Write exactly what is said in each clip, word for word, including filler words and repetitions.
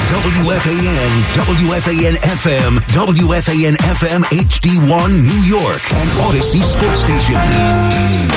W F A N, W F A N F M, W F A N F M H D one New York, and Odyssey Sports Station.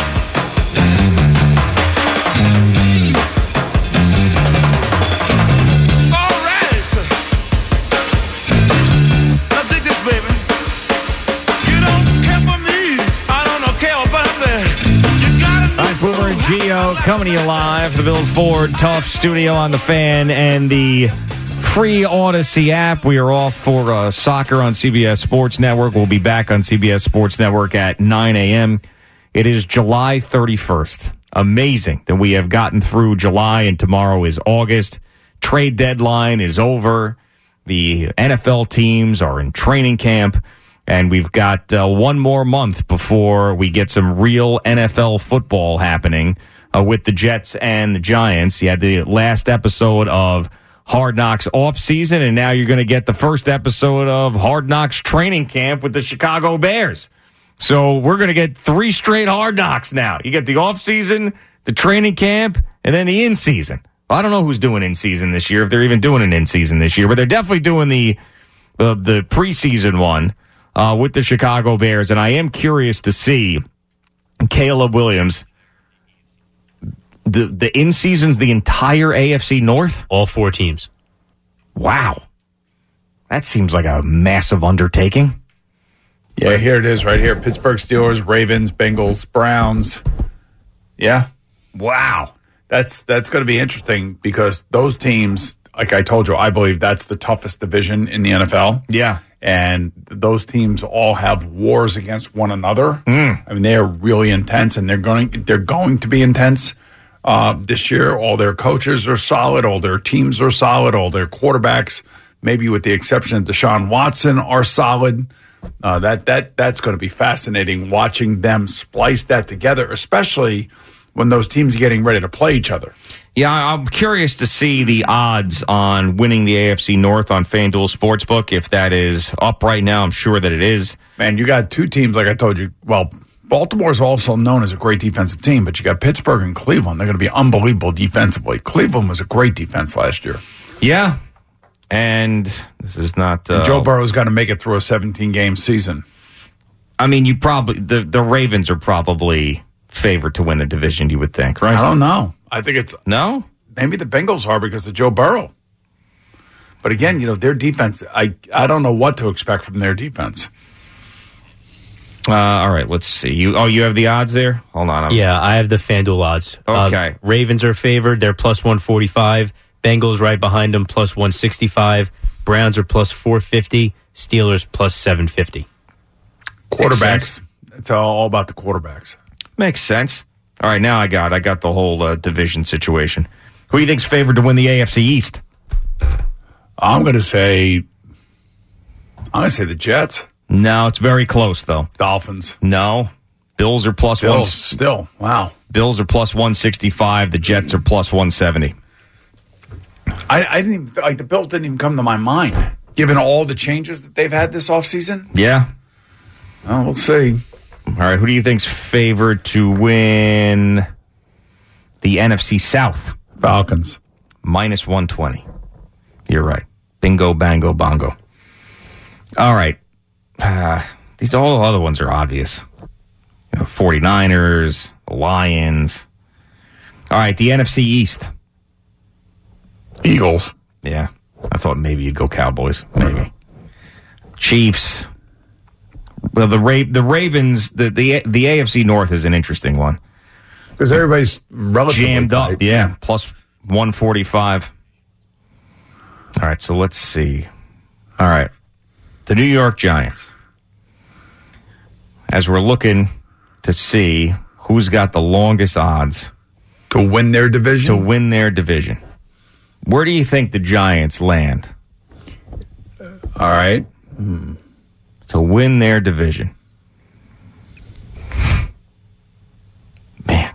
Geo coming to you live, the Bill Ford Tough Studio on the Fan and the free Odyssey app. We are off for uh, soccer on C B S Sports Network. We'll be back on C B S Sports Network at nine a.m. It is July thirty-first. Amazing that we have gotten through July and tomorrow is August. Trade deadline is over. The N F L teams are in training camp. And we've got uh, one more month before we get some real N F L football happening uh, with the Jets and the Giants. You had the last episode of Hard Knocks off-season, and now you're going to get the first episode of Hard Knocks training camp with the Chicago Bears. So we're going to get three straight Hard Knocks now. You get the off-season, the training camp, and then the in-season. Well, I don't know who's doing in-season this year, if they're even doing an in-season this year, but they're definitely doing the uh, the preseason one. Uh, with the Chicago Bears, and I am curious to see Caleb Williams. The the in season's the entire A F C North, all four teams. Wow, that seems like a massive undertaking. Yeah, here it is, right here: Pittsburgh Steelers, Ravens, Bengals, Browns. Yeah, wow, that's that's going to be interesting because those teams, like I told you, I believe that's the toughest division in the N F L. Yeah. And those teams all have wars against one another. Mm. I mean, they are really intense, and they're going they're going to be intense uh, this year. All their coaches are solid. All their teams are solid. All their quarterbacks, maybe with the exception of Deshaun Watson, are solid. Uh, that that that's going to be fascinating watching them splice that together, especially when those teams are getting ready to play each other. Yeah, I'm curious to see the odds on winning the A F C North on FanDuel Sportsbook. If that is up right now, I'm sure that it is. Man, you got two teams, like I told you. Well, Baltimore is also known as a great defensive team, but you got Pittsburgh and Cleveland. They're going to be unbelievable defensively. Cleveland was a great defense last year. Yeah, and this is not... Uh, and Joe Burrow's got to make it through a seventeen-game season. I mean, you probably... The, the Ravens are probably favored to win the division, you would think, right? I don't know. I think it's... No? Maybe the Bengals are because of Joe Burrow. But again, you know, their defense, I, I don't know what to expect from their defense. Uh, all right, let's see. You Oh, you have the odds there? Hold on. I'm... Yeah, I have the FanDuel odds. Okay. Uh, Ravens are favored. They're plus one forty-five. Bengals right behind them, plus one sixty-five. Browns are plus four fifty. Steelers plus seven fifty. Quarterbacks. It's all about the quarterbacks. Makes sense. All right, now I got I got the whole uh, division situation. Who do you think's favored to win the A F C East? I'm going to say I'm going to say the Jets. No, it's very close though. Dolphins. No. Bills are plus Bills one. Still, wow. Bills are plus one sixty-five. The Jets are plus one seventy. I, I didn't even, like the Bills didn't even come to my mind, given all the changes that they've had this offseason. Yeah. Well, we'll see. All right, who do you think's favored to win the N F C South? Falcons. Minus one twenty. You're right. Bingo, bango, bongo. All right. Uh, these all the other ones are obvious. You know, 49ers, Lions. All right, the N F C East. Eagles. Yeah. I thought maybe you'd go Cowboys. Maybe. Chiefs. Well, the Ra- the Ravens, the, the the A F C North is an interesting one. Because everybody's relatively jammed up. tight. Yeah, plus one forty-five. All right, so let's see. All right. The New York Giants. As we're looking to see who's got the longest odds to win their division. To win their division. Where do you think the Giants land? All right. Hmm. To win their division. Man.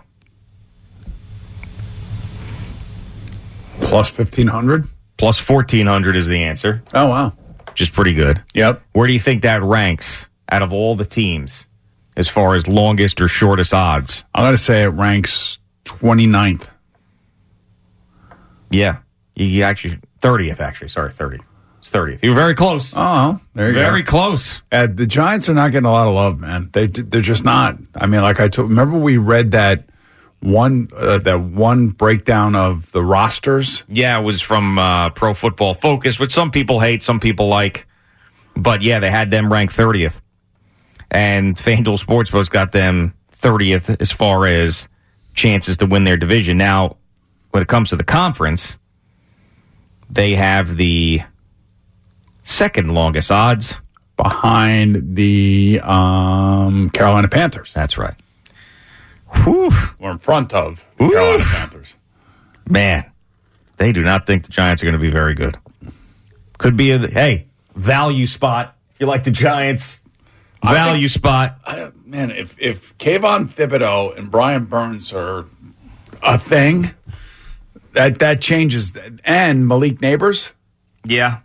Plus fifteen hundred? Plus fourteen hundred is the answer. Oh, wow. Which is pretty good. Yep. Where do you think that ranks out of all the teams as far as longest or shortest odds? I'm going to say it ranks twenty-ninth. Yeah. You actually, thirtieth, actually. Sorry, thirtieth. It's thirtieth. You were very close. Oh, there you very go. Very close. Uh, the Giants are not getting a lot of love, man. They they're just not. I mean, like I told. Remember we read that one uh, that one breakdown of the rosters. Yeah, it was from uh, Pro Football Focus, which some people hate, some people like. But yeah, they had them ranked thirtieth, and FanDuel Sportsbook's got them thirtieth as far as chances to win their division. Now, when it comes to the conference, they have the second longest odds behind the um, Carolina Panthers. That's right. Whew. We're in front of the Oof. Carolina Panthers. Man, they do not think the Giants are going to be very good. Could be a, hey, value spot. If you like the Giants, value think, spot. I, man, if, if Kayvon Thibodeau and Brian Burns are a thing, that, that changes. And Malik Neighbors. Yeah.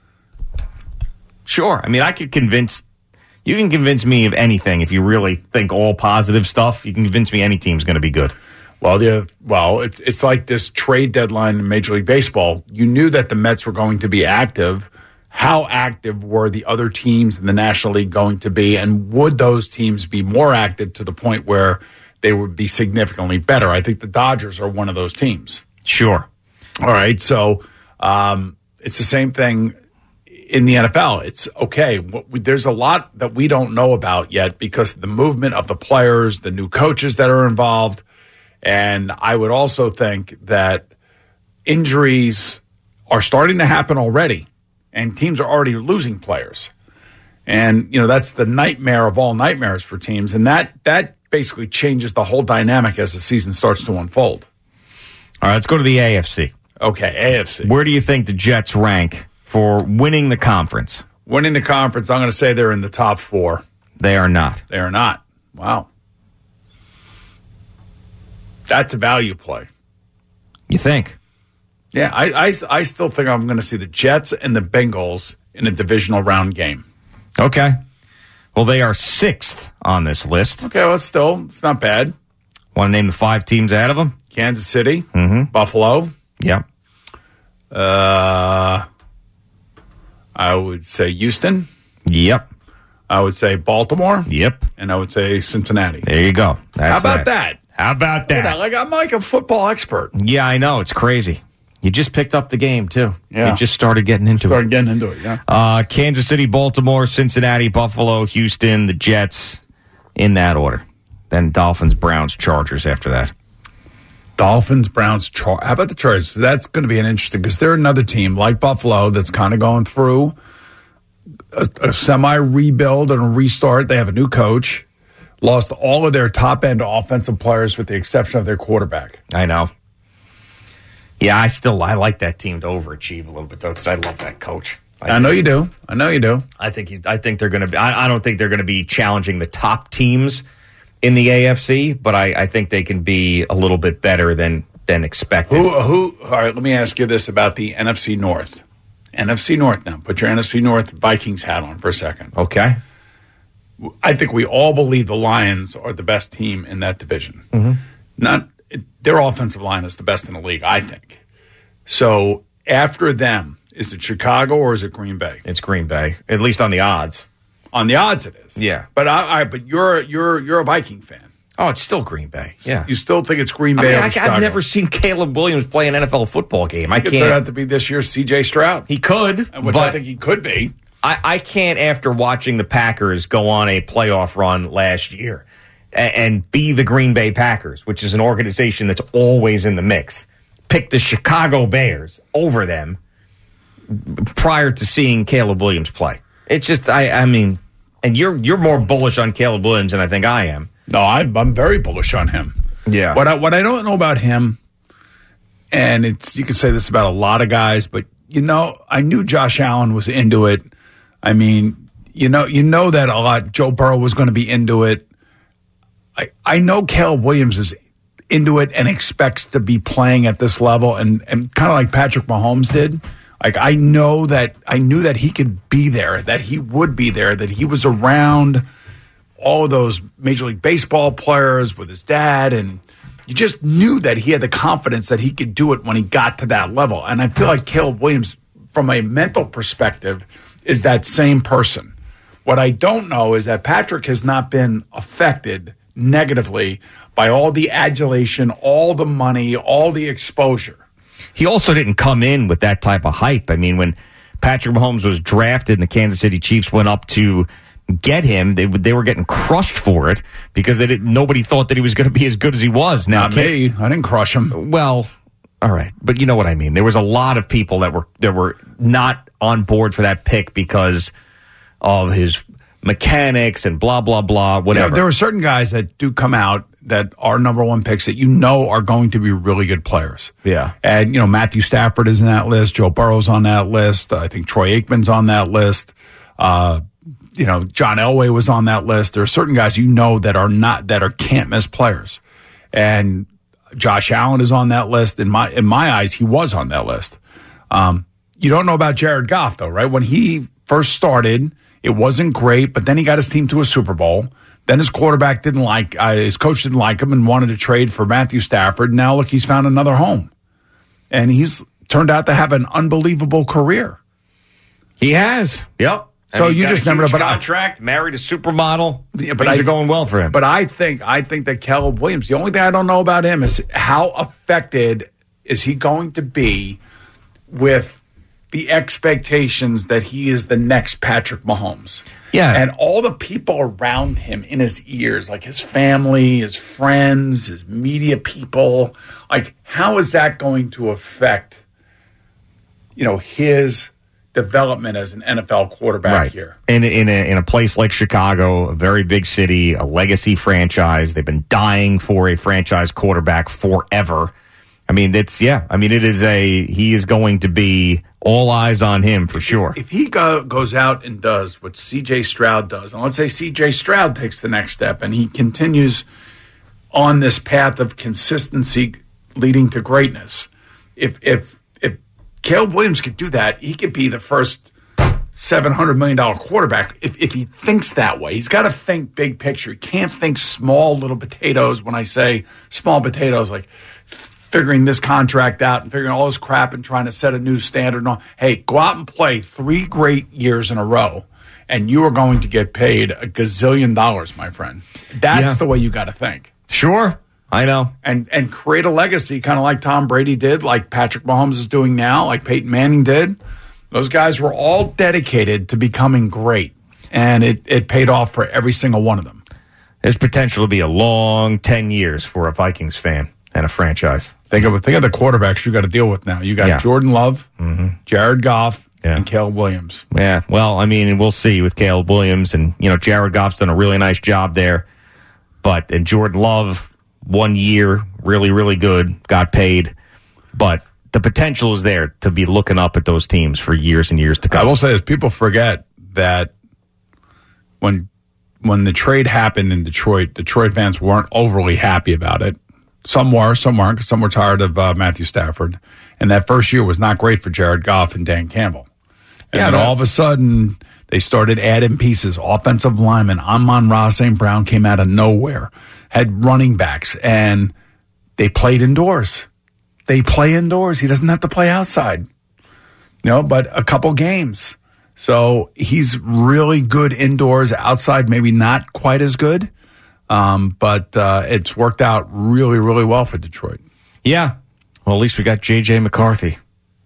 Sure. I mean, I could convince, you can convince me of anything if you really think all positive stuff. You can convince me any team's going to be good. Well, yeah, well, it's it's like this trade deadline in Major League Baseball. You knew that the Mets were going to be active. How active were the other teams in the National League going to be? And would those teams be more active to the point where they would be significantly better? I think the Dodgers are one of those teams. Sure. All right. So um, it's the same thing in the N F L. It's okay. What we, there's a lot that we don't know about yet because of the movement of the players, the new coaches that are involved. And I would also think that injuries are starting to happen already, and teams are already losing players. And, you know, that's the nightmare of all nightmares for teams. And that that basically changes the whole dynamic as the season starts to unfold. All right, let's go to the A F C. Okay, A F C. Where do you think the Jets rank for winning the conference? Winning the conference, I'm going to say they're in the top four. They are not. They are not. Wow. That's a value play. You think? Yeah, I, I, I still think I'm going to see the Jets and the Bengals in a divisional round game. Okay. Well, they are sixth on this list. Okay, well, still, it's not bad. Want to name the five teams ahead of them? Kansas City, Mm-hmm. Buffalo. Yep. Uh, I would say Houston. Yep. I would say Baltimore. Yep. And I would say Cincinnati. There you go. That's How about that? How about You that? know, like I'm like a football expert. Yeah, I know. It's crazy. You just picked up the game, too. Yeah. You just started getting into Started it. getting into it, yeah. Uh, Kansas City, Baltimore, Cincinnati, Buffalo, Houston, the Jets, in that order. Then Dolphins, Browns, Chargers after that. Dolphins, Browns, Char- how about the Chargers? That's going to be an interesting because they're another team like Buffalo that's kind of going through a, a semi-rebuild and a restart. They have a new coach, lost all of their top-end offensive players with the exception of their quarterback. I know. Yeah, I still I like that team to overachieve a little bit though because I love that coach. I, I know you do. I know you do. I think he's, I think they're going to be. I, I don't think they're going to be challenging the top teams in the A F C, but I, I think they can be a little bit better than than expected. Who? Who? All right. Let me ask you this about the N F C North. N F C North now. Put your N F C North Vikings hat on for a second. Okay. I think we all believe the Lions are the best team in that division. Mm-hmm. Not their offensive line is the best in the league, I think. So after them, is it Chicago or is it Green Bay? It's Green Bay, at least on the odds. On the odds, it is. Yeah. But I, I but you're you're you're a Viking fan. Oh, it's still Green Bay. Yeah. You still think it's Green I Bay mean, over I, Chicago? I've never seen Caleb Williams play an N F L football game. I It could turn out can't. to be this year's C J Stroud, He could, which but I think he could be. I, I can't, after watching the Packers go on a playoff run last year and, and be the Green Bay Packers, which is an organization that's always in the mix, pick the Chicago Bears over them prior to seeing Caleb Williams play. It's just, I, I mean, and you're you're more bullish on Caleb Williams than I think I am. No, I'm I'm very bullish on him. Yeah. What I what I don't know about him, and it's you can say this about a lot of guys, but you know, I knew Josh Allen was into it. I mean, you know, you know that a lot. Joe Burrow was going to be into it. I I know Caleb Williams is into it and expects to be playing at this level, and and kind of like Patrick Mahomes did. Like I know that I knew that he could be there, that he would be there, that he was around all of those Major League Baseball players with his dad, and you just knew that he had the confidence that he could do it when he got to that level. And I feel like Caleb Williams, from a mental perspective, is that same person. What I don't know is that Patrick has not been affected negatively by all the adulation, all the money, all the exposure. He also didn't come in with that type of hype. I mean, when Patrick Mahomes was drafted and the Kansas City Chiefs went up to get him, they they were getting crushed for it because they didn't, nobody thought that he was going to be as good as he was. Now, Not me. I didn't crush him. Well, all right, but you know what I mean. There was a lot of people that were that were not on board for that pick because of his mechanics and blah blah blah. Whatever. Yeah, there were certain guys that do come out that are number one picks that you know are going to be really good players. Yeah, and you know Matthew Stafford is in that list. Joe Burrow's on that list. I think Troy Aikman's on that list. Uh, You know, John Elway was on that list. There are certain guys you know that are not that are can't miss players, and Josh Allen is on that list. In my in my eyes, he was on that list. Um, you don't know about Jared Goff though, right? When he first started, it wasn't great, but then he got his team to a Super Bowl. Then his quarterback didn't like uh, his coach didn't like him and wanted to trade for Matthew Stafford. Now look, he's found another home, and he's turned out to have an unbelievable career. He has. Yep. So you just never know. But contract, married a supermodel. Yeah, but things I, are going well for him. But I think I think that Caleb Williams. The only thing I don't know about him is how affected is he going to be with the expectations that he is the next Patrick Mahomes. Yeah, and all the people around him in his ears, like his family, his friends, his media people. Like, how is that going to affect, you know, his development as an N F L quarterback right. here? In, in, a, in a place like Chicago, a very big city, a legacy franchise. They've been dying for a franchise quarterback forever. I mean, it's, yeah, I mean, it is a, he is going to be all eyes on him for sure. If he go, goes out and does what C J Stroud does, and let's say C J Stroud takes the next step and he continues on this path of consistency leading to greatness, if, if, Caleb Williams could do that, he could be the first seven hundred million dollars quarterback if, if he thinks that way. He's got to think big picture. He can't think small little potatoes. When I say small potatoes, like figuring this contract out and figuring all this crap and trying to set a new standard. No, hey, go out and play three great years in a row, and you are going to get paid a gazillion dollars, my friend. That's yeah. the way you got to think. Sure. I know. And and create a legacy kind of like Tom Brady did, like Patrick Mahomes is doing now, like Peyton Manning did. Those guys were all dedicated to becoming great, and it, it paid off for every single one of them. There's potential to be a long ten years for a Vikings fan and a franchise. Think of, think of the quarterbacks you got to deal with now. You got yeah. Jordan Love, mm-hmm. Jared Goff, yeah. and Caleb Williams. Yeah, well, I mean, we'll see with Caleb Williams. And, you know, Jared Goff's done a really nice job there. But, and Jordan Love, one year, really, really good, got paid. But the potential is there to be looking up at those teams for years and years to come. I will say this, people forget that when when the trade happened in Detroit, Detroit fans weren't overly happy about it. Some were, some weren't, because some were tired of uh, Matthew Stafford. And that first year was not great for Jared Goff and Dan Campbell. And yeah, then that- all of a sudden, they started adding pieces. Offensive lineman, Amon-Ra Saint Brown came out of nowhere. Had running backs, and they played indoors. They play indoors. He doesn't have to play outside. You know, but a couple games. So he's really good indoors. Outside, maybe not quite as good. Um, but uh, it's worked out really, really well for Detroit. Yeah. Well, at least we got J J McCarthy.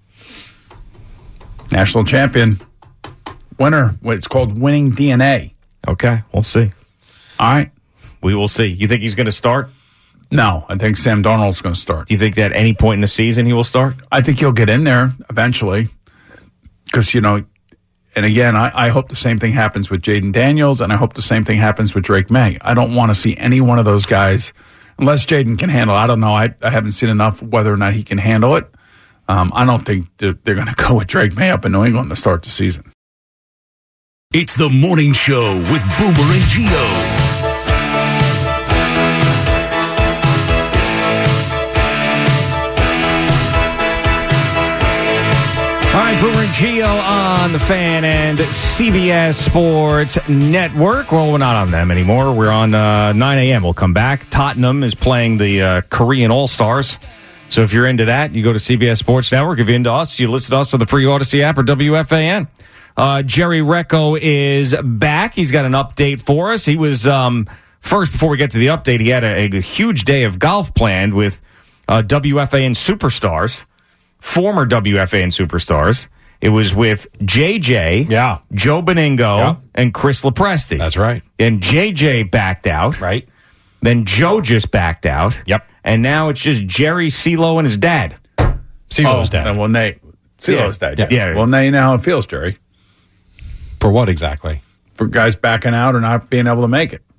National champion. Winner. It's called winning D N A. Okay, we'll see. All right. We will see. You think he's going to start? No, I think Sam Darnold's going to start. Do you think that at any point in the season he will start? I think he'll get in there eventually. Because, you know, and again, I, I hope the same thing happens with Jaden Daniels, and I hope the same thing happens with Drake May. I don't want to see any one of those guys, unless Jaden can handle it. I don't know. I, I haven't seen enough whether or not he can handle it. Um, I don't think they're, they're going to go with Drake May up in New England to start the season. It's the morning show with Boomer and Gio. All right, Boomer and Gio on the Fan and C B S Sports Network. Well, we're not on them anymore. We're on uh, nine a.m. We'll come back. Tottenham is playing the uh, Korean All-Stars. So if you're into that, you go to C B S Sports Network. If you're into us, you listen to us on the free Odyssey app or W F A N. Uh, Jerry Recco is back. He's got an update for us. He was, um, first, before we get to the update, he had a, a huge day of golf planned with uh, W F A N superstars, former W F A N superstars. It was with J J, yeah. Joe Beningo, yeah. and Chris Lopresti. That's right. And J J backed out. Right. Then Joe just backed out. Yep. And now it's just Jerry, CeeLo, and his dad. CeeLo's oh, dad. And well, Nate. CeeLo's yeah. dad. Yeah. yeah. Well, now you know how it feels, Jerry. For what exactly? For guys backing out or not being able to make it.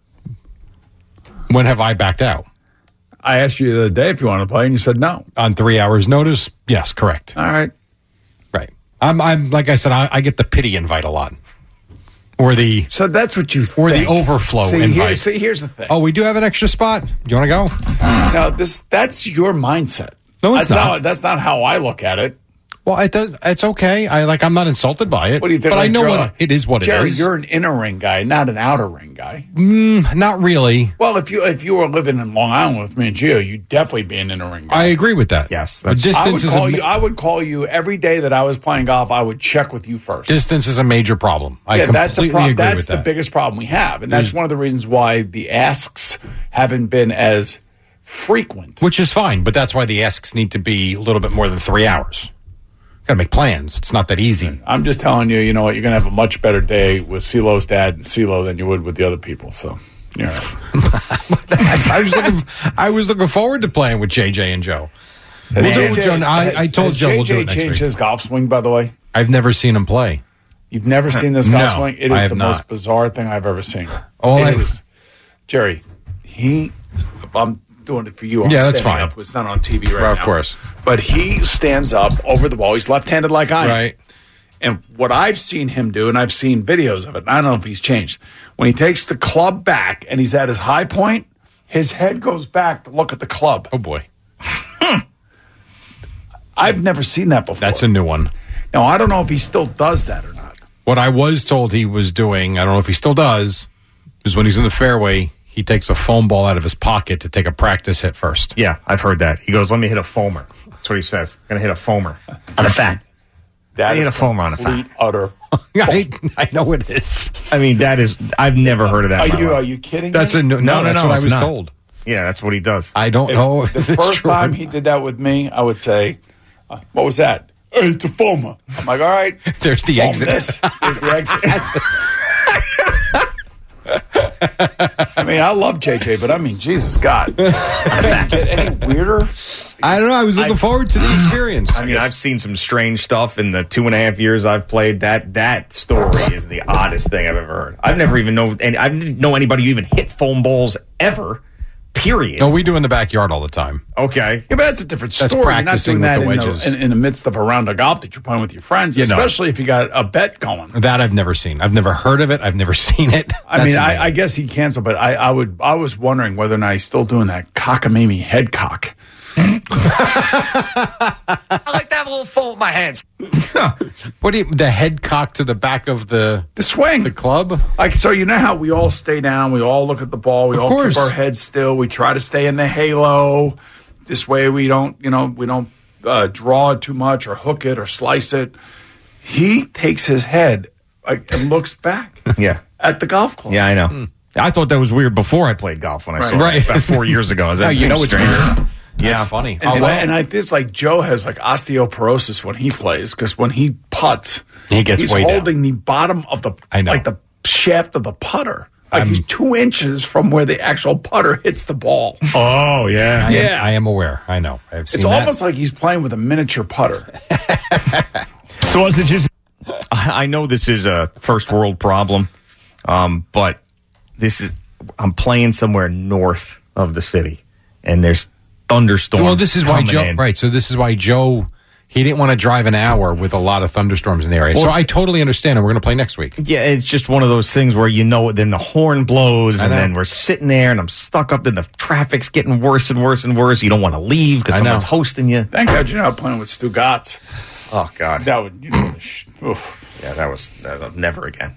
When have I backed out? I asked you the other day if you wanted to play, and you said no. On three hours' notice? Yes, correct. All right. Right. I'm, I'm like I said, I, I get the pity invite a lot. Or the So that's what you or think. the overflow see, invite. Here, see, here's the thing. Oh, we do have an extra spot. Do you want to go? No, this that's your mindset. No, it's that's not. How, that's not how I look at it. Well, it does. It's okay. I like. I'm not insulted by it. What do you think? But like I know you're what like- it is. What Jerry, it is. you're an inner ring guy, not an outer ring guy. Mm, not really. Well, if you if you were living in Long Island with me and Gio, you'd definitely be an inner ring guy. I agree with that. Yes, the that's- distance I would is call a, you. I would call you every day that I was playing golf. I would check with you first. distance is a major problem. I yeah, completely that's a problem. agree That's with the that. biggest problem we have, and that's one of the reasons why the asks haven't been as frequent. Which is fine, but that's why the asks need to be a little bit more than three hours. Got to make plans. It's not that easy. I'm just telling you, you know what? You're going to have a much better day with CeeLo's dad and CeeLo than you would with the other people. So, you're right. I was looking. I was looking forward to playing with J J and Joe. We'll do it with Joe. I, I told has Joe we'll do J J it next changed week. his golf swing, by the way? I've never seen him play. You've never seen this golf No, swing? It I is have the not. most bizarre thing I've ever seen. All It I- is. Jerry, he, I'm doing it for you. I'm Yeah, that's standing fine. Up. It's not on T V right Well, now. of course. But he stands up over the ball. He's left-handed like I am. Right. And what I've seen him do, and I've seen videos of it, and I don't know if he's changed, when he takes the club back and he's at his high point, his head goes back to look at the club. Oh boy, I've never seen that before. that's a new one. Now, I don't know if he still does that or not. What I was told he was doing, I don't know if he still does, is when he's in the fairway, he takes a foam ball out of his pocket to take a practice hit first. Yeah, I've heard that. He goes, let me hit a foamer. That's what he says. Going to hit a foamer on the fan. That I hit is a foamer on a complete, fan. utter. I, I know it is. I mean, that is, I've never heard of that. Are in my you life. are you kidding That's me? a no. No, No, no, that's no, what I it's was not. told. Yeah, that's what he does. I don't If know if the it's first true. time he did that with me, I would say, uh, "What was that? Hey, it's a foamer." I'm like, "All right, There's the foam exit. this. There's the exit." I mean, I love J J, but I mean, Jesus God, can it get any weirder? I don't know. I was looking I- forward to the experience. I mean, I've seen some strange stuff in the two and a half years I've played. That that story is the oddest thing I've ever heard. I've never even know, and I didn't know anybody who even hit foam balls ever. Period. no, we do in the backyard all the time. Okay. Yeah, but that's a different That's story. You're not practicing doing that with the in wedges. the, in, in the midst of a round of golf that you're playing with your friends, You know. especially if you got a bet going. That I've never seen. I've never heard of it. I've never seen it. I That's mean, I, amazing. I guess he canceled, but I, I would. I was wondering whether or not he's still doing that cockamamie head cock. I like to have a little foam with my hands. What do you, the head cock to the back of the The swing. the club? Like, so you know how we all stay down, we all look at the ball, we Of all course. keep our heads still, we try to stay in the halo. This way we don't, you know, we don't uh, draw it too much or hook it or slice it. He takes his head like, and looks back Yeah. at the golf club. Yeah, I know. I thought that was weird before I played golf when I Right. saw Right. it about four years ago. No, you know it's strange. weird. Yeah. That's funny. And, Oh, and, well. I, and I, it's like Joe has like osteoporosis when he plays because when he putts, He gets he's way down. holding the bottom of the I know. like the shaft of the putter. Like he's two inches from where the actual putter hits the ball. Oh, yeah. I am, yeah. I am aware. I know. I've seen It's that. almost like he's playing with a miniature putter. Sausages. I know this is a first world problem, um, but this is, I'm playing somewhere north of the city, and there's thunderstorms. Well, this is why coming Joe. in. Right. So this is why Joe. He didn't want to drive an hour with a lot of thunderstorms in the area. Well, so it's- I totally understand, and we're going to play next week. Yeah, it's just one of those things where you know, then the horn blows, I and know. then we're sitting there, and I'm stuck up, and the traffic's getting worse and worse and worse. You don't want to leave because I know. someone's hosting you. Thank God you're not playing with Stu Gatz. Oh, God. That would, you know, sh- oof. Yeah, that was uh, never again.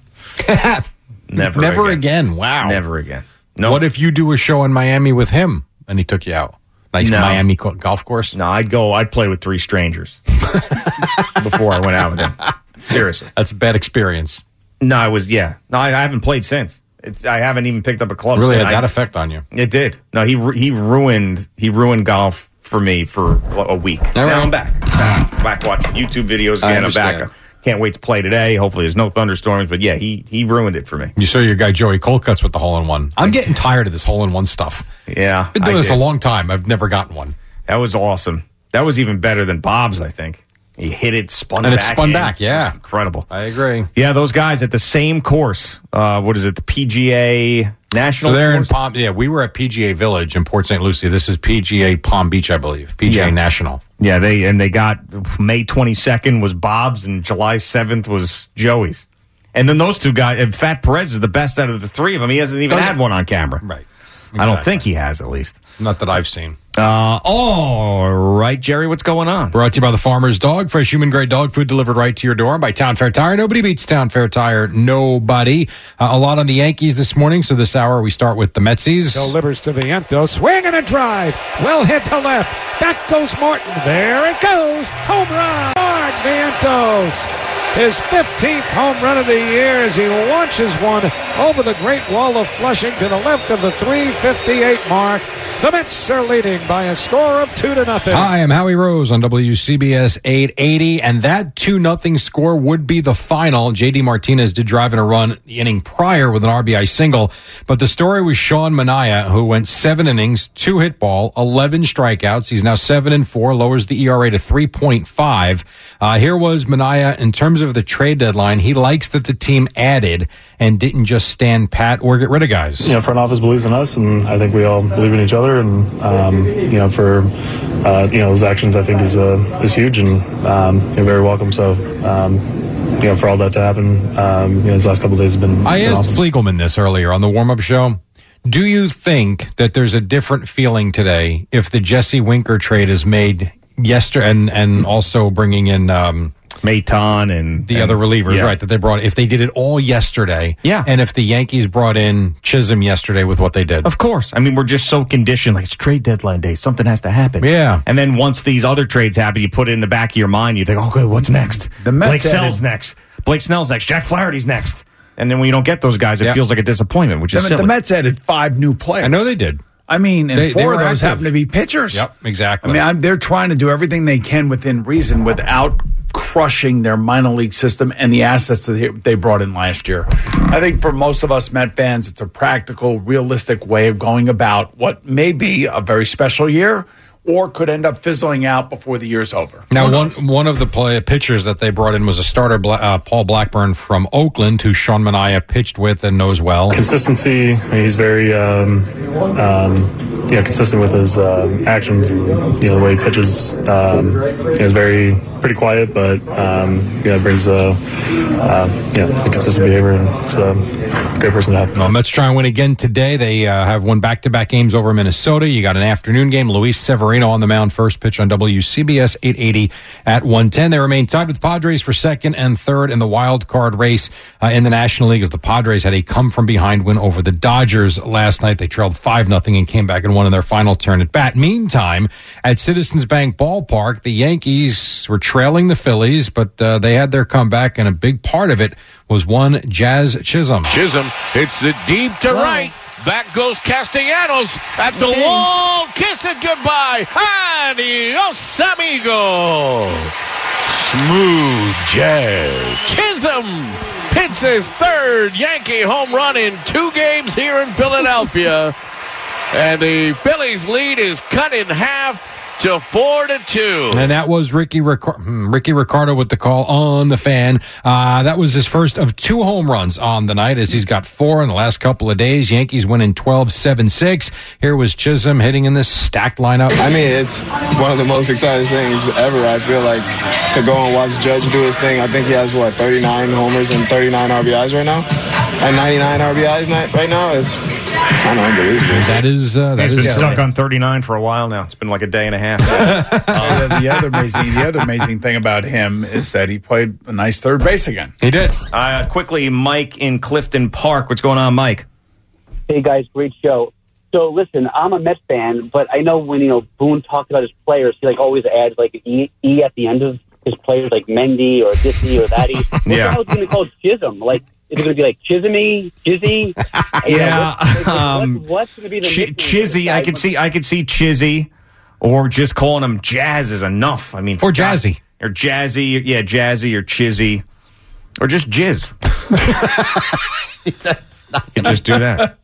Never Never again. again. Wow. Never again. No. What if you do a show in Miami with him and he took you out? Nice No. Miami co- golf course? No, I'd go, I'd play with three strangers before I went out with him. Seriously. That's a bad experience. No, I was, yeah. No, I, I haven't played since. It's, I haven't even picked up a club. Really since. had that I, effect on you. It did. No, he he ruined he ruined golf for me for a week. Now right. I'm back. Back, back watching YouTube videos I again. I'm back. understand. Can't wait to play today. Hopefully there's no thunderstorms. But yeah, he he ruined it for me. You saw your guy Joey Colcutt's with the hole-in-one. I'm getting tired of this hole-in-one stuff. Yeah. Been doing I this did. a long time. I've never gotten one. That was awesome. That was even better than Bob's, I think. He hit it, spun And it back. spun in. back, yeah. It was incredible. I agree. Yeah, those guys at the same course. Uh, what is it? The P G A National So they're in course? Palm. Yeah, we were at P G A Village in Port Saint Lucie. This is P G A Palm Beach, I believe. P G A Yeah. National. Yeah, they and they got May twenty-second was Bob's and July seventh was Joey's. And then those two guys, and Fat Perez is the best out of the three of them. He hasn't even Doesn't- had one on camera. Right. I don't Exactly. think he has, at least. Not that I've seen. Uh, all right, Jerry, what's going on? Brought to you by the Farmer's Dog. Fresh human grade dog food delivered right to your door. By Town Fair Tire. Nobody beats Town Fair Tire. Nobody. Uh, a lot on the Yankees this morning. So this hour we start with the Metsies. Delivers to Vientos. Swing and a drive. Well hit to left. Back goes Martin. There it goes. Home run. Mark Vientos. His fifteenth home run of the year as he launches one over the Great Wall of Flushing to the left of the three fifty-eight mark. The Mets are leading by a score of two to nothing. Hi, I'm Howie Rose on W C B S eight eighty, and that two nothing score would be the final. J D Martinez did drive in a run the inning prior with an R B I single, but the story was Sean Manaea, who went seven innings, two hit ball, eleven strikeouts. He's now seven and four, lowers the E R A to three point five. Uh, here was Manaea in terms of the trade deadline. He likes that the team added and didn't just stand pat or get rid of guys. You know, front office believes in us, and I think we all believe in each other. And um, you know, for uh, you know, those actions, I think is uh, is huge, and um, you're very welcome. So, um, you know, for all that to happen, um, you know, these last couple of days have been. I been asked awesome. Fliegelman this earlier on the warm-up show. Do you think that there's a different feeling today if the Jesse Winker trade is made yesterday, and and also bringing in um, Maton and the and- other relievers, yeah. right, that they brought, if they did it all yesterday, Yeah. and if the Yankees brought in Chisholm yesterday with what they did. Of course. I mean, we're just so conditioned. Like, it's trade deadline day. Something has to happen. Yeah. And then once these other trades happen, you put it in the back of your mind. You think, okay, what's next? The Mets Blake Snell's added- next. Blake Snell's next. Jack Flaherty's next. And then when you don't get those guys, it Yeah. feels like a disappointment, which is The, silly. the Mets added five new players. I know they did. I mean, and They- they four were of those active. happen to be pitchers. Yep, exactly. I mean, I'm, they're trying to do everything they can within reason without crushing their minor league system and the assets that they- they brought in last year. I think for most of us Met fans, it's a practical, realistic way of going about what may be a very special year or could end up fizzling out before the year's over. Now, Who one knows? one of the play, pitchers that they brought in was a starter, Bla- uh, Paul Blackburn from Oakland, who Sean Manaea pitched with and knows well. Consistency. I mean, he's very, um, um, you know, consistent with his uh, actions and you know the way he pitches. Um, he's very pretty quiet, but um, you know brings uh, uh, you know consistent behavior, and it's a great person to have. Well, Mets try and win again today. They uh, have won back-to-back games over Minnesota. You got an afternoon game. Luis Severino on the mound, first pitch on W C B S eight eighty at one ten. They remain tied with the Padres for second and third in the wild card race uh, in the National League as the Padres had a come-from-behind win over the Dodgers last night. They trailed five nothing and came back and won in their final turn at bat. Meantime, at Citizens Bank Ballpark, the Yankees were trailing the Phillies, but uh, they had their comeback, and a big part of it was one Jazz Chisholm. Chisholm hits it deep to right. Back goes Castellanos at the wall. Kiss it goodbye. Adios, amigo. Smooth jazz. Chisholm hits his third Yankee home run in two games here in Philadelphia. And the Phillies' lead is cut in half to four to two. And that was Ricky Ric- Ricky Ricardo with the call on the Fan. Uh, that was his first of two home runs on the night, as he's got four in the last couple of days. Yankees winning twelve seven six. Here was Chisholm hitting in this stacked lineup. I mean, it's one of the most exciting things ever, I feel like, to go and watch Judge do his thing. I think he has, what, thirty-nine homers and thirty-nine R B Is right now? at ninety-nine R B Is right now. It's kind of unbelievable. That is uh, that He's is been uh, stuck on thirty-nine for a while now. It's been like a day and a half. Uh, the other amazing, the other amazing thing about him is that he played a nice third base again. He did. Uh, quickly, Mike in Clifton Park. What's going on, Mike? Hey, guys, great show. So, listen, I'm a Mets fan, but I know when, you know, Boone talked about his players, he, like, always adds, like, an E, e at the end of his players, like Mendy or thisy or thatty. What Yeah. the hell is going to call Chisholm? Like, is it going to be like Chisholmy, Chizzy? Yeah, What's, um, what's, what's going to be the Ch- nickname for this Chizzy. guy? I could see. I could see Chizzy, or just calling him Jazz is enough. I mean, Or Jazzy. or Jazzy. Yeah, Jazzy or Chizzy, or just Jizz. You could just do that.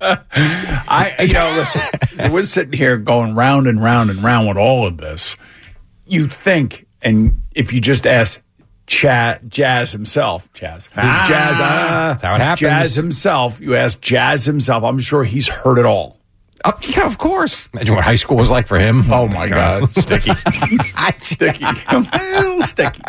I, you know, listen, so we're sitting here going round and round and round with all of this. You'd think, and if you just ask Chaz, Jazz himself, Chaz, Ah, Jazz, ah, that's how it happens. Jazz himself, you ask Jazz himself, I'm sure he's heard it all. Oh, yeah, of course. Imagine what high school was like for him. Oh, my God. Sticky. Sticky. A little sticky.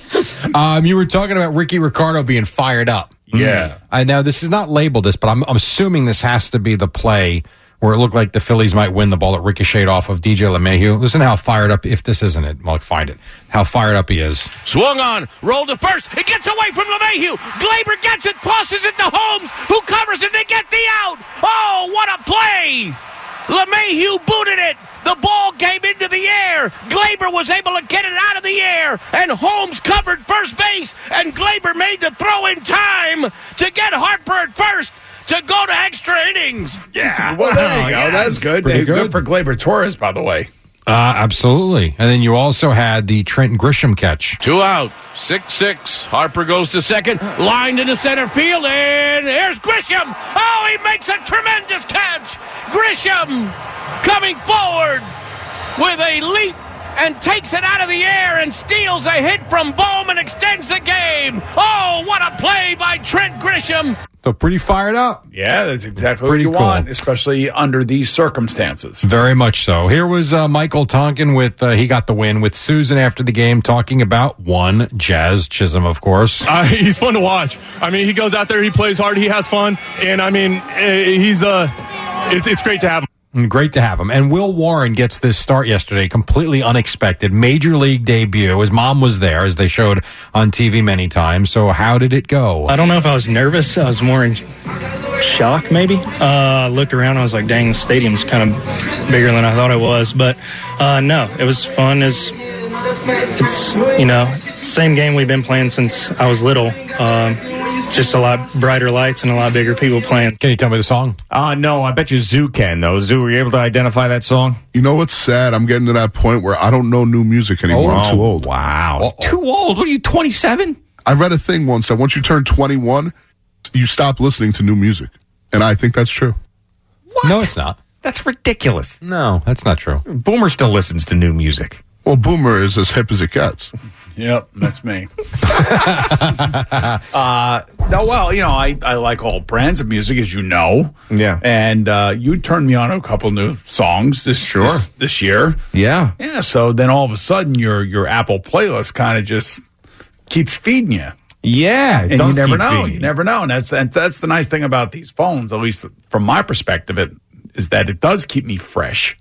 Um, you were talking about Ricky Ricardo being fired up. Yeah. I know this is not labeled this, but I'm, I'm assuming this has to be the play where it looked like the Phillies might win the ball that ricocheted off of D J LeMahieu. Listen to how fired up, if this isn't it, I'll find it, how fired up he is. Swung on, rolled to first. It gets away from LeMahieu. Glaber gets it, tosses it to Holmes, who covers it. They get the out. Oh, what a play! LeMahieu booted it. The ball came into the air. Glaber was able to get it out of the air, and Holmes covered first base, and Glaber made the throw in time to get Harper at first to go to extra innings. Yeah. Well, there you go. yes. That's good. Pretty Hey, good. good for Glaber Torres, by the way. Uh, absolutely. And then you also had the Trent Grisham catch. Two out, six six. Harper goes to second, lined into center field, and here's Grisham. Oh, he makes a tremendous catch. Grisham coming forward with a leap and takes it out of the air and steals a hit from Bohm and extends the game. Oh, what a play by Trent Grisham. So pretty fired up. Yeah, that's exactly Pretty what you cool. want, especially under these circumstances. Very much so. Here was uh, Michael Tonkin with, uh, he got the win with Susan after the game talking about one Jazz Chisholm, of course. Uh, he's fun to watch. I mean, he goes out there, he plays hard, he has fun, and I mean, eh, he's uh, it's it's great to have him. And great to have him. And Will Warren gets this start yesterday, completely unexpected. Major league debut. His mom was there, as they showed on T V many times. So how did it go? I don't know if I was nervous. I was more in shock, maybe. Uh, I looked around. I was like, dang, the stadium's kind of bigger than I thought it was. But uh, no, it was fun. It's, it's, you know, same game we've been playing since I was little. Um, just a lot brighter lights and a lot bigger people playing. Can you tell me the song? Uh, no, I bet you Zoo can, though. Zoo, were you able to identify that song? You know what's sad? I'm getting to that point where I don't know new music anymore. Oh, I'm too old. Wow. Uh-oh. Too old? What are you, twenty-seven? I read a thing once that once you turn twenty-one, you stop listening to new music. And I think that's true. What? No, it's not. That's ridiculous. No, that's not true. Boomer still listens to new music. Well, Boomer is as hip as it gets. Yep, that's me. uh, no, well, you know, I, I like all brands of music, as you know. Yeah. And uh, you turned me on to a couple new songs this, Sure. this this year. Yeah. Yeah, so then all of a sudden your your Apple playlist kind of just keeps feeding you. Yeah, it And does you never keep know. feeding. You never know. And that's and that's the nice thing about these phones, at least from my perspective, it is that it does keep me fresh.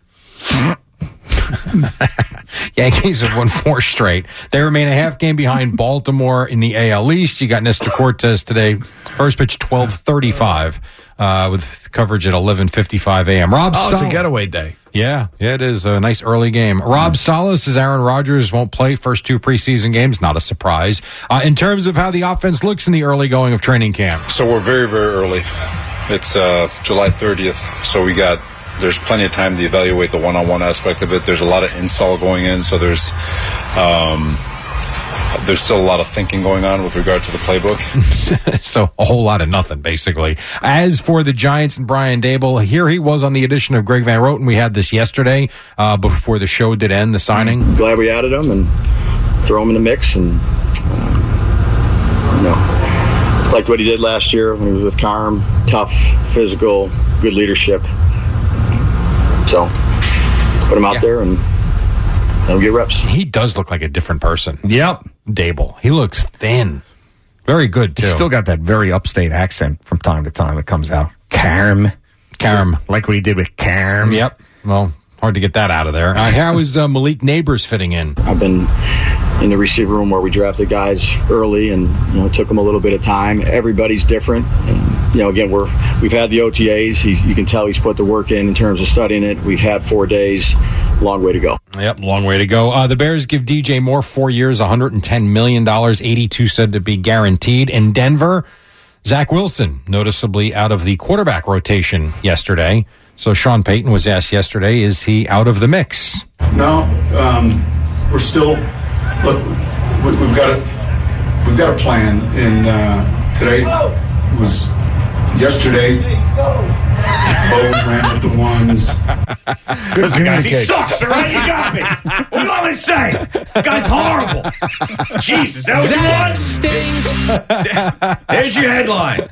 Yankees have won four straight. They remain a half game behind Baltimore in the A L East. You got Nestor Cortez today. First pitch twelve thirty-five uh, with coverage at eleven fifty-five a.m. Rob Oh, it's Sol- a getaway day. Yeah, yeah, it is a nice early game. Rob Salas says Aaron Rodgers won't play first two preseason games. Not a surprise. Uh, in terms of how the offense looks in the early going of training camp. So we're very, very early. It's uh, July thirtieth, so we got there's plenty of time to evaluate the one-on-one aspect of it. There's a lot of install going in, so there's um, there's still a lot of thinking going on with regard to the playbook. So a whole lot of nothing, basically. As for the Giants and Brian Dable, here he was on the edition of Greg Van Roten. We had this yesterday uh, before the show did end, the signing. Glad we added him and throw him in the mix. And, uh, you know, liked what he did last year when he was with Carm. Tough, physical, good leadership. So, put him out Yeah. there and let him get reps. He does look like a different person. Yep. Dable. He looks thin. Very good, too. He's still got that very upstate accent from time to time that comes out. Carm. Carm. Like we did with Carm. Yep. Well, hard to get that out of there. Uh, how is uh, Malik Neighbors fitting in? I've been in the receiver room where we drafted guys early, and you know, it took them a little bit of time. Everybody's different. And, you know, again, we're we've had the O T As. He's, you can tell he's put the work in in terms of studying it. We've had four days. Long way to go. Yep, long way to go. Uh, the Bears give D J Moore four years, one hundred ten million dollars, eighty-two said to be guaranteed. In Denver, Zach Wilson noticeably out of the quarterback rotation yesterday. So Sean Payton was asked yesterday, is he out of the mix? No, um, we're still look. We, we've got a we've got a plan, and uh, today was yesterday. Bo ran with the ones. Listen, guys, he sucks. All right, you got me. What do you want me to say? The guy's horrible. Jesus, that was Zach stinks. There's your headline.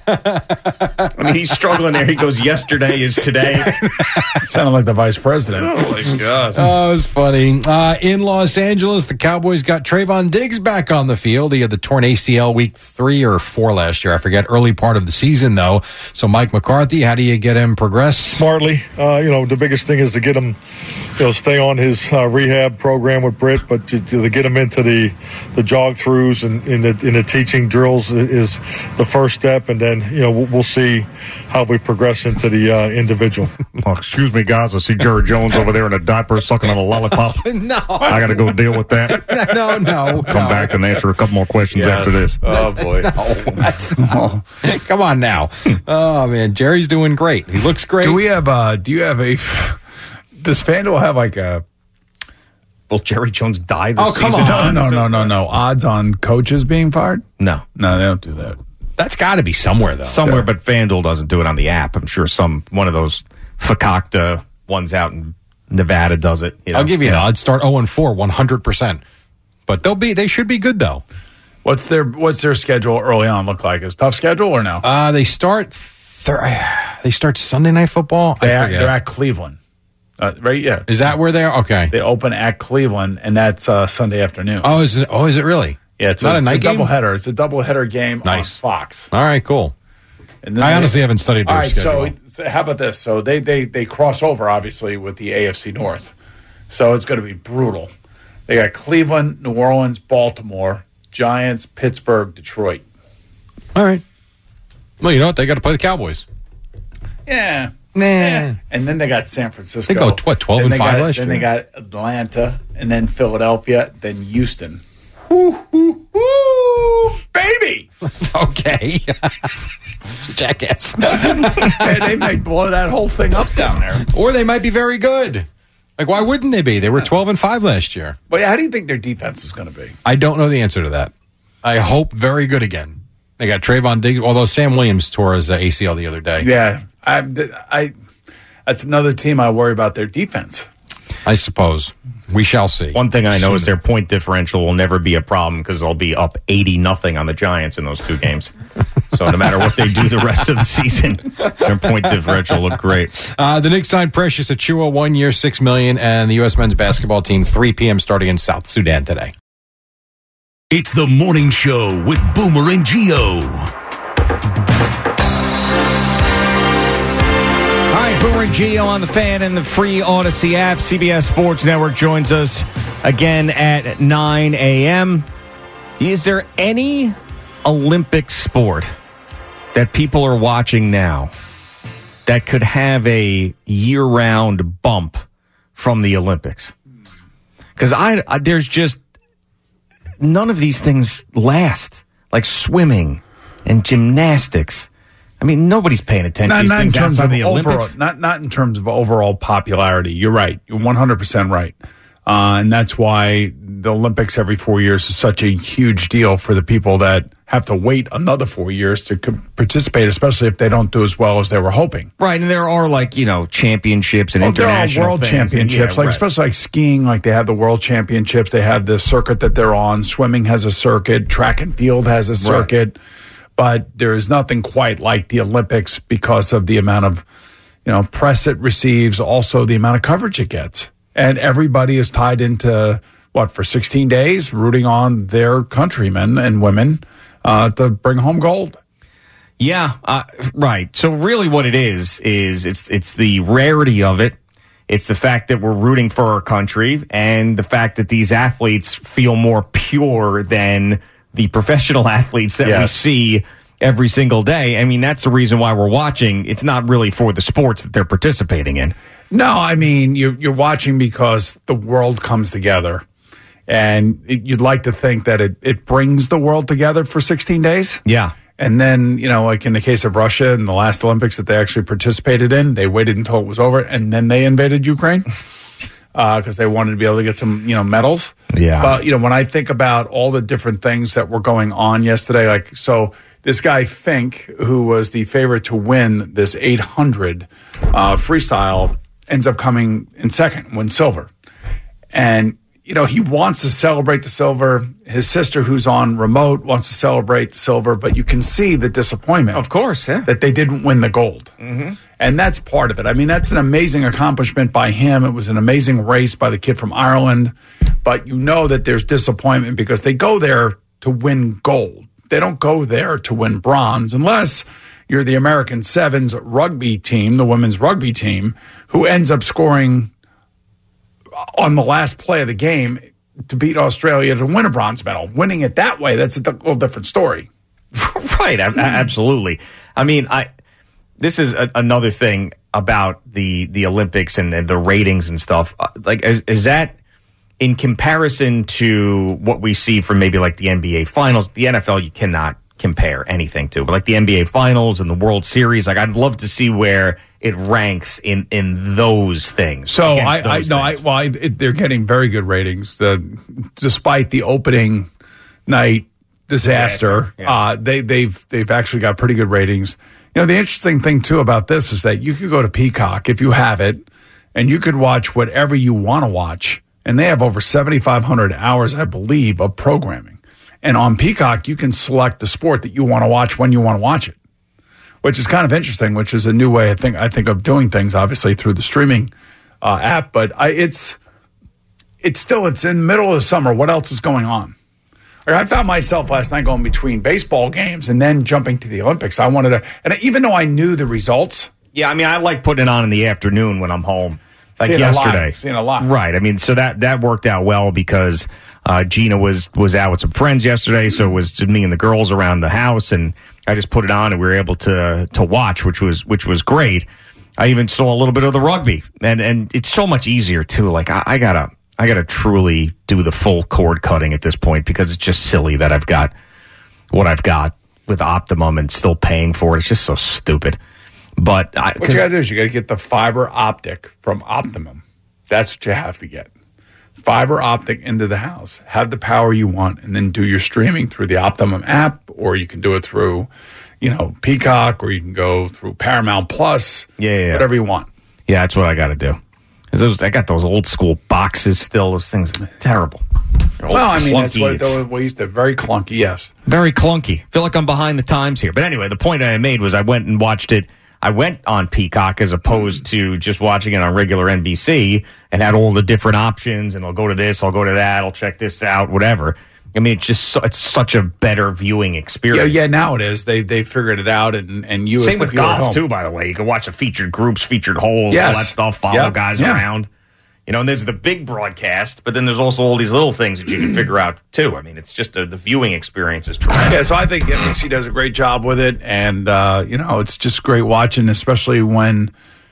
I mean, he's struggling there. He goes, yesterday is today. Sounded like the vice president. Oh, my God. Oh, it was funny. Uh, in Los Angeles, the Cowboys got Trayvon Diggs back on the field. He had the torn A C L week three or four last year. I forget. Early part of the season, though. So, Mike McCarthy, how do you get him progress? Smartly. Uh, you know, the biggest thing is to get him, you know, stay on his uh, rehab program with Britt, but to, to get him into the the jog throughs and in the, in the teaching drills is the first step, and then you know we'll, we'll see how we progress into the uh, individual. Oh, excuse me, guys. I see Jerry Jones over there in a diaper sucking on a lollipop. No, I got to go deal with that. no, no. Come no. back and answer a couple more questions Yes. after this. Oh, boy. No, that's no. Come on now. Oh man, Jerry's doing great. He looks great. Do we have? Uh, do you have a? Does FanDuel have like a? Will Jerry Jones die this Oh, come season? on. No, no, no, no, no. Odds on coaches being fired? No. No, they don't do that. That's got to be somewhere though. Somewhere, Yeah. but FanDuel doesn't do it on the app. I'm sure some one of those fakakta ones out in Nevada does it. You know? I'll give you an Yeah. odd start oh and four, one hundred percent. But they'll be they should be good though. What's their What's their schedule early on look like? Is it a tough schedule or no? Uh they start thir- they start Sunday Night Football. They I are, forget. they're at Cleveland, uh, right? Yeah. Is that where they are? Okay. They open at Cleveland, and that's uh, Sunday afternoon. Oh, is it? Oh, is it really? yeah, it's not a night a game? doubleheader. It's a doubleheader game Nice. on Fox. All right, cool. And then I they- honestly haven't studied their All right, schedule. so, so how about this? So they, they they cross over obviously with the A F C North, so it's going to be brutal. They got Cleveland, New Orleans, Baltimore, Giants, Pittsburgh, Detroit. All right. Well, you know what? They got to play the Cowboys. Yeah. Nah. Yeah. And then they got San Francisco. They go, what, twelve Then and they five got- last Then year? they got Atlanta, and then Philadelphia, then Houston. Woo, woo, woo, Baby! okay. Jackass. And they might blow that whole thing up down there. Or they might be very good. Like, why wouldn't they be? They were twelve and five last year. But how do you think their defense is going to be? I don't know the answer to that. I hope very good again. They got Trayvon Diggs, although Sam Williams tore his uh, A C L the other day. Yeah. I, I, that's another team I worry about their defense. I suppose. We shall see. One thing I know is their point differential will never be a problem because they'll be up eighty nothing on the Giants in those two games. So no matter what they do the rest of the season, their point differential will look great. Uh, the Knicks signed Precious Achiuwa, one year, six million dollars, and the U S men's basketball team, three p.m. starting in South Sudan today. It's the morning show with Boomer and Geo. All right, Boomer and Geo on the Fan and the free Odyssey app. C B S Sports Network joins us again at nine a.m. Is there any Olympic sport that people are watching now that could have a year-round bump from the Olympics? Because I, I there's just none of these things last, like swimming and gymnastics. I mean, nobody's paying attention Not, to these not in things terms outside of the overall, Olympics. not not in terms of overall popularity. You're right. You're one hundred percent right, uh, and that's why the Olympics every four years is such a huge deal for the people that have to wait another four years to co- participate, especially if they don't do as well as they were hoping. Right, and there are like, you know, championships and Well, there are international world things. championships, Yeah, like right. especially like skiing, like they have the world championships. They have the circuit that they're on. Swimming has a circuit. Track and field has a circuit. But there is nothing quite like the Olympics because of the amount of, you know, press it receives, also the amount of coverage it gets. And everybody is tied into, what, for sixteen days, rooting on their countrymen and women uh, to bring home gold. Yeah, uh, right. So really what it is, is it's it's the rarity of it. It's the fact that we're rooting for our country and the fact that these athletes feel more pure than the professional athletes that Yes. we see every single day. I mean, that's the reason why we're watching. It's not really for the sports that they're participating in. No, I mean, you're, you're watching because the world comes together. And it, you'd like to think that it, it brings the world together for sixteen days. Yeah. And then, you know, like in the case of Russia in the last Olympics that they actually participated in, they waited until it was over and then they invaded Ukraine because uh, they wanted to be able to get some, you know, medals. Yeah. But, you know, when I think about all the different things that were going on yesterday, like, so this guy Fink, who was the favorite to win this eight hundred uh, freestyle, ends up coming in second, wins silver. And, you know, he wants to celebrate the silver. His sister, who's on remote, wants to celebrate the silver, but you can see the disappointment. Of course, yeah. That they didn't win the gold. Mm-hmm. And that's part of it. I mean, that's an amazing accomplishment by him. It was an amazing race by the kid from Ireland. But you know that there's disappointment because they go there to win gold. They don't go there to win bronze unless you're the American Sevens rugby team, the women's rugby team, who ends up scoring on the last play of the game to beat Australia to win a bronze medal. Winning it that way, that's a little different story. Right, a- absolutely. I mean, I this is a, another thing about the the Olympics and, and the ratings and stuff. Uh, Like, is, is that in comparison to what we see from maybe like the N B A Finals? The N F L you cannot compare anything to, but like the N B A Finals and the World Series, like I'd love to see where it ranks in in those things. So against I, I those no, I, things. well, I, it, they're getting very good ratings. The, despite the opening night disaster, Disaster, yeah. uh, they they've they've actually got pretty good ratings. You know, the interesting thing too about this is that you could go to Peacock if you have it, and you could watch whatever you want to watch, and they have over seventy-five hundred hours, I believe, of programming. And on Peacock, you can select the sport that you want to watch when you want to watch it, which is kind of interesting, which is a new way I think I think of doing things, obviously through the streaming uh, app. But I, it's it's still it's in the middle of the summer. What else is going on? Like, I found myself last night going between baseball games and then jumping to the Olympics. I wanted to, and even though I knew the results, Yeah, I mean, I like putting it on in the afternoon when I'm home, like Seeing it live, yesterday. seeing it live. Right. I mean, so that that worked out well because uh, Gina was was out with some friends yesterday, so it was just me and the girls around the house, and I just put it on, and we were able to to watch, which was which was great. I even saw a little bit of the rugby, and and it's so much easier too. Like I, I gotta I gotta truly do the full cord cutting at this point because it's just silly that I've got what I've got with Optimum and still paying for it. It's just so stupid. But I, what you got to do is you got to get the fiber optic from Optimum. That's what you have to get. Fiber optic into the house. Have the power you want, and then do your streaming through the Optimum app, or you can do it through, you know, Peacock, or you can go through Paramount Plus. Yeah, yeah, yeah. Whatever you want. Yeah, that's what I got to do. 'Cause those, I got those old school boxes still. Those things are terrible. They're old, Well, I mean, that's clunky. what It's they used to. Very clunky, yes. very clunky. Feel like I'm behind the times here. But anyway, the point I made was I went and watched it. I went on Peacock as opposed to just watching it on regular N B C and had all the different options. And I'll go to this, I'll go to that, I'll check this out, whatever. I mean, it's just so, it's such a better viewing Yeah, experience. yeah. Now it is. They they figured it out, and and you as Same the with viewer at golf home. too, by the way. You can watch the featured groups, featured holes, Yes. all that stuff. Follow Yep. guys Yeah. around. You know, and there's the big broadcast, but then there's also all these little things that you can figure out too. I mean, it's just a, the viewing experience is tremendous. Yeah, so I think N B C does a great job with it, and uh, you know, it's just great watching, especially when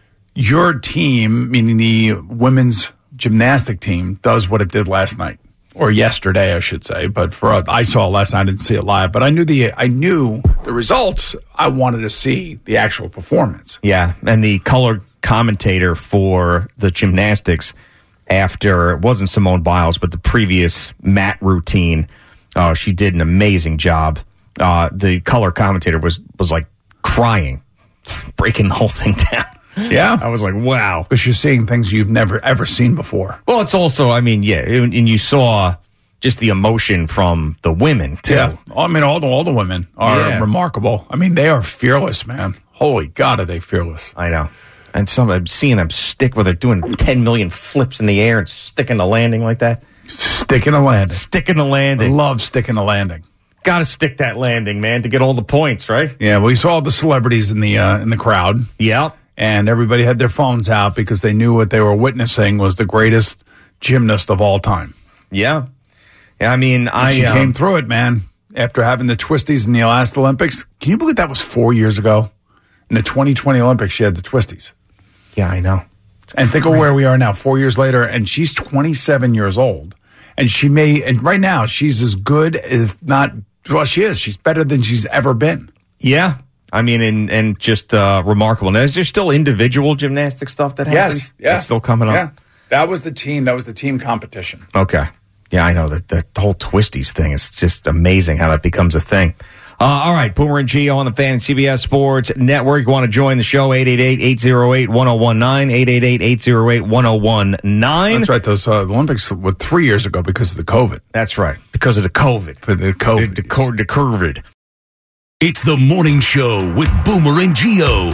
your team, meaning the women's gymnastic team, does what it did last night or yesterday, I should say. But for uh, I saw it last night, I didn't see it live, but I knew the I knew the results. I wanted to see the actual performance. Yeah, and the color commentator for the gymnastics after it wasn't Simone Biles, but the previous mat routine, uh, she did an amazing job. Uh, the color commentator was was like crying, breaking the whole thing down. Yeah, I was like, wow, because you're seeing things you've never ever seen before. Well, it's also, I mean, yeah, and and you saw just the emotion from the women too. Yeah, I mean, all the all the women are Yeah. remarkable. I mean, they are fearless, man. Holy God, are they fearless? I know. And some I'm seeing them stick with it, doing ten million flips in the air and sticking the landing like that. Sticking a landing. Sticking the I landing. love sticking a landing. got to stick that landing, man, to get all the points, right? Yeah, we saw all the celebrities in the uh, in the crowd. Yeah. And everybody had their phones out because they knew what they were witnessing was the greatest gymnast of all time. Yeah. Yeah, I mean, and I she um, came through it, man. After having the twisties in the last Olympics. Can you believe that was four years ago? In the twenty twenty Olympics, she had the twisties. Yeah, I know. It's and think crazy. of where we are now, four years later, and she's twenty-seven years old. And she may, and right now, she's as good, if not, well, she is. She's better than she's ever been. Yeah. I mean, and, and just uh, remarkable. Now, is there still individual gymnastic stuff that happens? Yes. Yeah. That's still coming up? Yeah. That was the team. That was the team competition. Okay. Yeah, I know that the whole twisties thing is just amazing how that becomes a thing. Uh, all right, Boomer and Gio on the Fan and C B S Sports Network. You want to join the show, eight eight eight, eight oh eight, one oh one nine, eight eight eight, eight oh eight, one oh one nine. That's right. Those uh, the Olympics were three years ago because of the COVID. That's right. Because of the COVID. For the COVID. The, the, co- the COVID. It's the morning show with Boomer and Gio.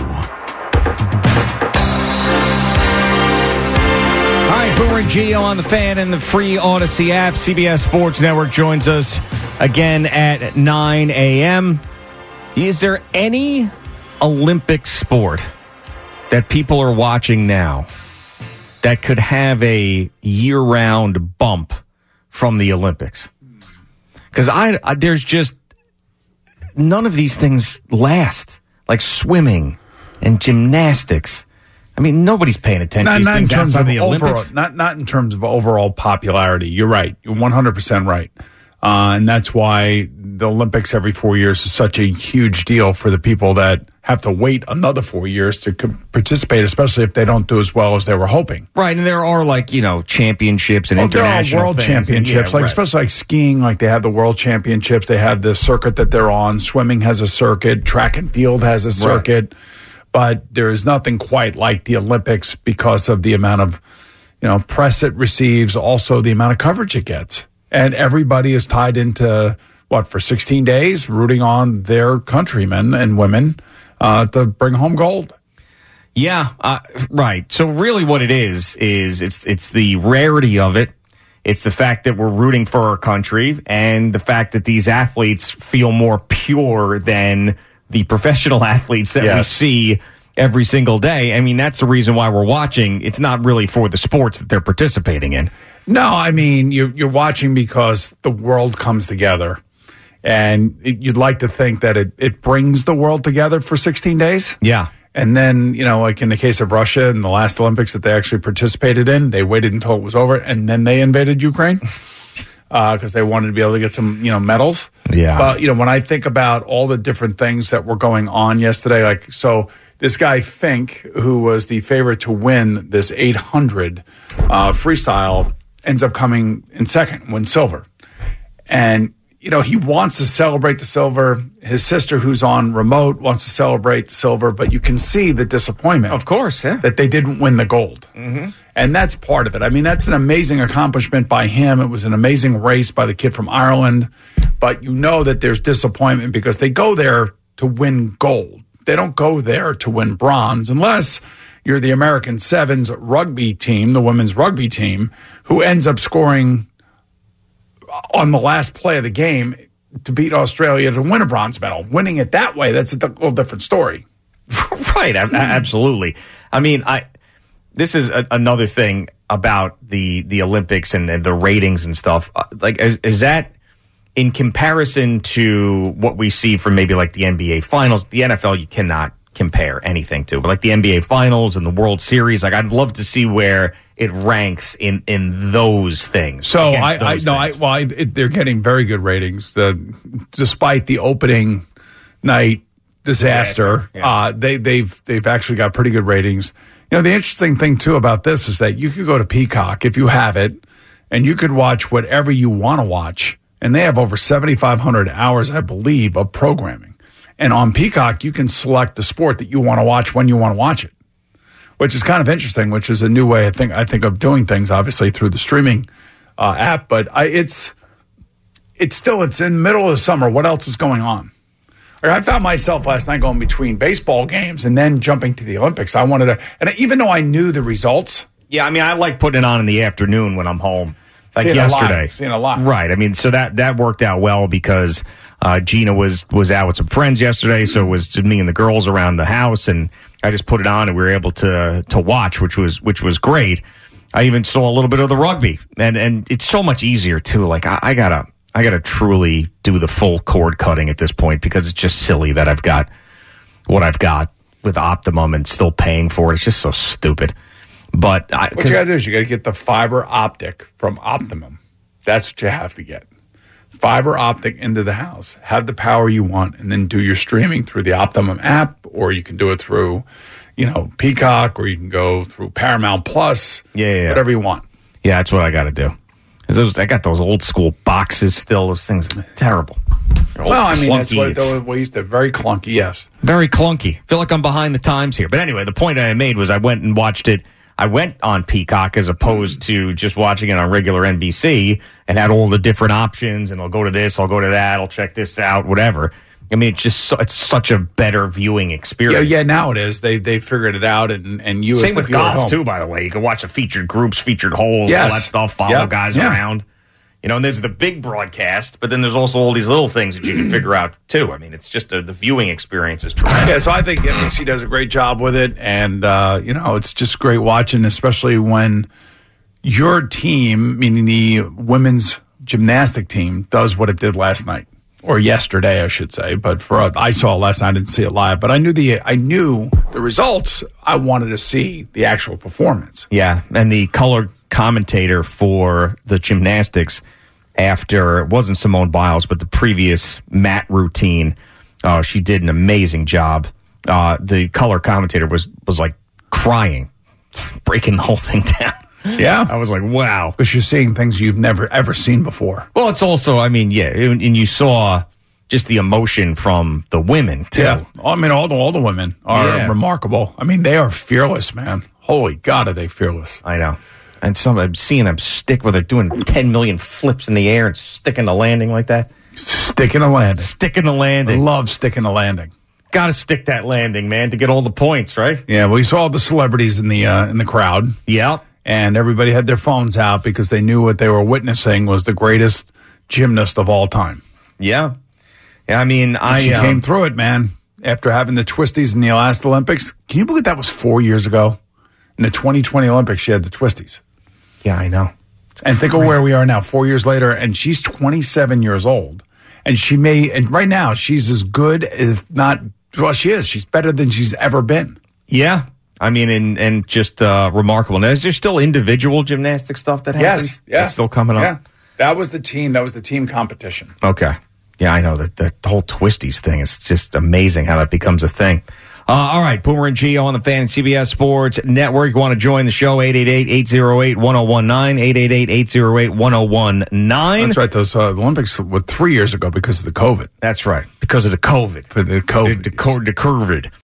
All right, Boomer and Gio on the Fan and the free Odyssey app. C B S Sports Network joins us again at nine a.m. Is there any Olympic sport that people are watching now that could have a year-round bump from the Olympics? Because I, I there's just none of these things last, like swimming and gymnastics. I mean, nobody's paying attention Not, to not in these things terms outside of the overall, Olympics. not not in terms of overall popularity. You're right. You're one hundred percent right. Uh, and that's why the Olympics every four years is such a huge deal for the people that have to wait another four years to co- participate, especially if they don't do as well as they were hoping. Right, and there are like, you know, championships and Oh, there are international world things. championships, Yeah, like right. especially like skiing, like they have the world championships. They have the circuit that they're on. Swimming has a circuit. Track and field has a circuit. But there is nothing quite like the Olympics because of the amount of, you know, press it receives, also the amount of coverage it gets. And everybody is tied into, what, for sixteen days, rooting on their countrymen and women uh, to bring home gold. Yeah, uh, right. So really what it is, is it's it's the rarity of it. It's the fact that we're rooting for our country and the fact that these athletes feel more pure than the professional athletes that Yes. we see every single day. I mean, that's the reason why we're watching. It's not really for the sports that they're participating in. No, I mean, you're, you're watching because the world comes together. And it, you'd like to think that it, it brings the world together for sixteen days. Yeah. And then, you know, like in the case of Russia in the last Olympics that they actually participated in, they waited until it was over and then they invaded Ukraine because uh, they wanted to be able to get some, you know, medals. Yeah. But, you know, when I think about all the different things that were going on yesterday, like, so this guy Fink, who was the favorite to win this eight hundred uh, freestyle, ends up coming in second, win silver. And, you know, he wants to celebrate the silver. His sister, who's on remote, wants to celebrate the silver, but you can see the disappointment. Of course, yeah. That they didn't win the gold. Mm-hmm. And that's part of it. I mean, that's an amazing accomplishment by him. It was an amazing race by the kid from Ireland. But you know that there's disappointment because they go there to win gold. They don't go there to win bronze unless you're the American Sevens rugby team, the women's rugby team, who ends up scoring on the last play of the game to beat Australia to win a bronze medal. Winning it that way, that's a little different story. Right, a- absolutely. I mean, I this is a, another thing about the the Olympics and, and the ratings and stuff. Uh, Like, is, is that in comparison to what we see from maybe like the N B A Finals? The N F L you cannot compare anything to, but like the N B A Finals and the World Series, like I'd love to see where it ranks in in those things. So against I, I those no, I, things. well, I, it, they're getting very good ratings. The, despite the opening night disaster, Disaster, yeah. uh, they they've they've actually got pretty good ratings. You know, the interesting thing too about this is that you could go to Peacock if you have it, and you could watch whatever you want to watch, and they have over seventy-five hundred hours, I believe, of programming. And on Peacock, you can select the sport that you want to watch when you want to watch it, which is kind of interesting, which is a new way I think I think of doing things, obviously through the streaming uh, app. But I, it's it's still it's in the middle of the summer. What else is going on? Like, I found myself last night going between baseball games and then jumping to the Olympics. I wanted to, and even though I knew the results, Yeah, I mean, I like putting it on in the afternoon when I'm home, like Seeing it live, yesterday. seeing it live. Right. I mean, so that that worked out well because Uh, Gina was was out with some friends yesterday, so it was just me and the girls around the house, and I just put it on, and we were able to to watch, which was which was great. I even saw a little bit of the rugby, and and it's so much easier too. Like I, I gotta I gotta truly do the full cord cutting at this point because it's just silly that I've got what I've got with Optimum and still paying for it. It's just so stupid. But I, what you got to do is you got to get the fiber optic from Optimum. That's what you have to get. Fiber optic into the house. Have the power you want, and then do your streaming through the Optimum app, or you can do it through, you know, Peacock, or you can go through Paramount Plus. Yeah, yeah, yeah. Whatever you want. Yeah, that's what I got to do. Those, I got those old school boxes still. Those things are terrible. Well, I mean, that's what it, we used to. Very clunky, yes. Very clunky. Feel like I'm behind the times here. But anyway, the point I made was I went and watched it. I went on Peacock as opposed to just watching it on regular N B C and had all the different options. And I'll go to this, I'll go to that, I'll check this out, whatever. I mean, it's just so, it's such a better viewing experience. Yeah, yeah. Now it is. They they figured it out, and and you same as with the viewer at golf home. too. By the way, you can watch the featured groups, featured holes, Yes. all that stuff. Follow Yep. guys Yeah. around. You know, and there's the big broadcast, but then there's also all these little things that you can figure out too. I mean, it's just a, the viewing experience is tremendous. Yeah, so I think N B C does a great job with it, and uh, you know, it's just great watching, especially when your team, meaning the women's gymnastic team, does what it did last night or yesterday, I should say. But for uh, I saw it last night, I didn't see it live, but I knew the I knew the results. I wanted to see the actual performance. Yeah, and the color commentator for the gymnastics after it wasn't Simone Biles, but the previous mat routine, uh, she did an amazing job. Uh, the color commentator was was like crying, breaking the whole thing down. Yeah, I was like, wow, because you're seeing things you've never ever seen before. Well, it's also, I mean, yeah, and and you saw just the emotion from the women too. Yeah, I mean, all the all the women are Yeah. remarkable. I mean, they are fearless, man. Holy God, are they fearless? I know. And some I'm seeing them stick with it, doing ten million flips in the air and sticking the landing like that. Sticking a landing. Sticking the landing. I love sticking a landing. Got to stick that landing, man, to get all the points, right? Yeah, we saw the celebrities in the uh, in the crowd. Yeah. And everybody had their phones out because they knew what they were witnessing was the greatest gymnast of all time. Yeah. Yeah, I mean, And I she um, came through it, man, after having the twisties in the last Olympics. Can you believe that was four years ago? In the twenty twenty Olympics, she had the twisties. Yeah, I know. And think of where we are now, four years later, and she's twenty-seven years old. And she may, and right now, she's as good, if not, well, she is. She's better than she's ever been. Yeah. I mean, and, and just uh, remarkable. Now, is there still individual gymnastic stuff that happens? Yes. Yeah. That's still coming up? Yeah. That was the team. That was the team competition. Okay. Yeah, I know that the whole twisties thing is just amazing how that becomes a thing. Uh, all right, Boomer and Gio on the Fan and C B S Sports Network. You want to join the show, eight eight eight, eight oh eight, one oh one nine, eight eight eight, eight oh eight, one oh one nine. That's right. Those uh, the Olympics were three years ago because of the COVID. That's right, because of the COVID. For the COVID. The, the, the COVID.